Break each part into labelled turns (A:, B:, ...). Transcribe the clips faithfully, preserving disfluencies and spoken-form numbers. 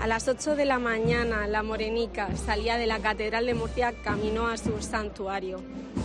A: las ocho de la mañana, la morenica salía de la Catedral de Murcia camino a su santuario.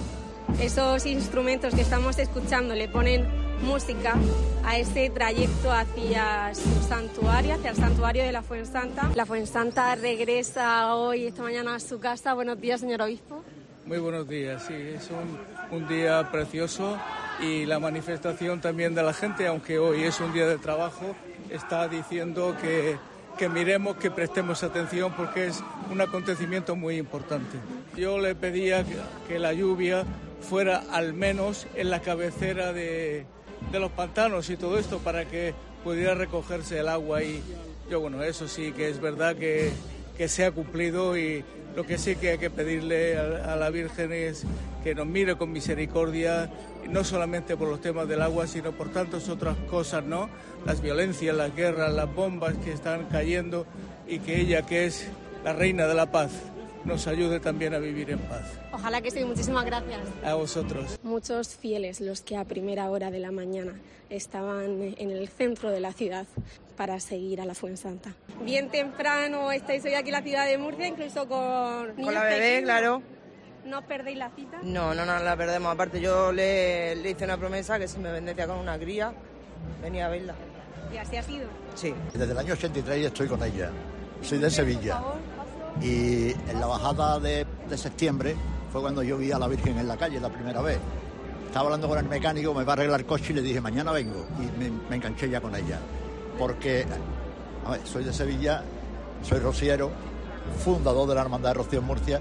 A: Esos instrumentos que estamos escuchando le ponen música a ese trayecto hacia su santuario, hacia el santuario de la Fuensanta. La Fuensanta regresa hoy, esta mañana, a su casa. Buenos días, señor obispo.
B: Muy buenos días, sí, es un, un día precioso y la manifestación también de la gente, aunque hoy es un día de trabajo, está diciendo que, que miremos, que prestemos atención porque es un acontecimiento muy importante. Yo le pedía que, que la lluvia fuera al menos en la cabecera de, de los pantanos y todo esto para que pudiera recogerse el agua y yo, bueno, eso sí que es verdad que, que se ha cumplido y lo que sí que hay que pedirle a, a la Virgen es que nos mire con misericordia, no solamente por los temas del agua, sino por tantas otras cosas, ¿no? Las violencias, las guerras, las bombas que están cayendo y que ella, que es la reina de la paz, nos ayude también a vivir en paz.
A: Ojalá que sí, muchísimas gracias.
B: A vosotros.
A: Muchos fieles los que a primera hora de la mañana estaban en el centro de la ciudad para seguir a la Fuensanta. Bien temprano estáis hoy aquí en la ciudad de Murcia, incluso con
C: Con la bebé, pequeños. Claro.
A: ¿No perdéis la cita?
C: No, no, no la perdemos. Aparte yo le, le hice una promesa que si me bendecía con una cría, venía a verla.
A: ¿Y así ha sido?
C: Sí.
D: Desde el año ochenta y tres estoy con ella. Soy de Sevilla. Y en la bajada de, de septiembre fue cuando yo vi a la Virgen en la calle la primera vez. Estaba hablando con el mecánico, me va a arreglar el coche y le dije, mañana vengo. Y me, me enganché ya con ella. Porque, a ver, soy de Sevilla, soy rociero, fundador de la Hermandad de Rocío en Murcia.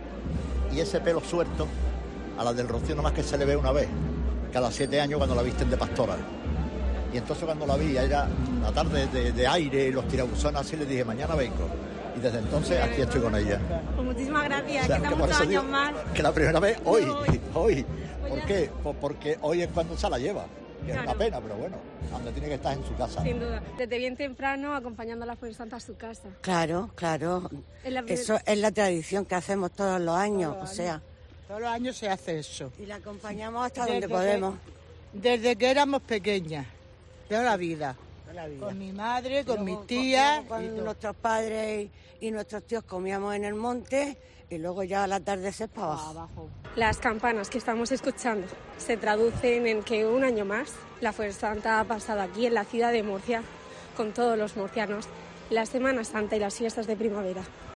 D: Y ese pelo suelto, a la del Rocío nomás que se le ve una vez, cada siete años cuando la visten de pastora. Y entonces cuando la vi, era la tarde de, de aire, los tirabuzones así, le dije, mañana vengo. Y desde entonces aquí estoy con ella.
A: Pues muchísimas gracias,
D: O sea,
A: que
D: que
A: están
D: por
A: muchos
D: eso
A: años
D: digo
A: más.
D: que la primera vez hoy,
A: hoy.
D: hoy. ¿Por qué? Pues porque hoy es cuando se la lleva. Que
A: Claro.
D: es una pena, pero bueno, donde tiene que estar en su casa.
A: Sin duda. Desde bien temprano acompañando a la Fuensanta a su casa.
E: Claro, claro.
A: Es la-
E: Eso es la tradición que hacemos todos los años,
F: Todos los
E: o sea.
F: años. Todos los años se hace eso.
E: Y la acompañamos hasta
F: Desde
E: donde
F: que-
E: podemos.
F: Desde que éramos pequeñas, toda la vida.
E: La vida.
F: Con mi madre, con
E: Luego,
F: mis tías.
E: con,
F: y
E: con
F: todo.
E: nuestros padres y, y nuestros tíos comíamos en el monte y luego ya al atardecer para abajo.
F: Abajo.
A: Las campanas que estamos escuchando se traducen en que un año más la Fuensanta ha pasado aquí en la ciudad de Murcia con todos los murcianos la Semana Santa y las fiestas de primavera.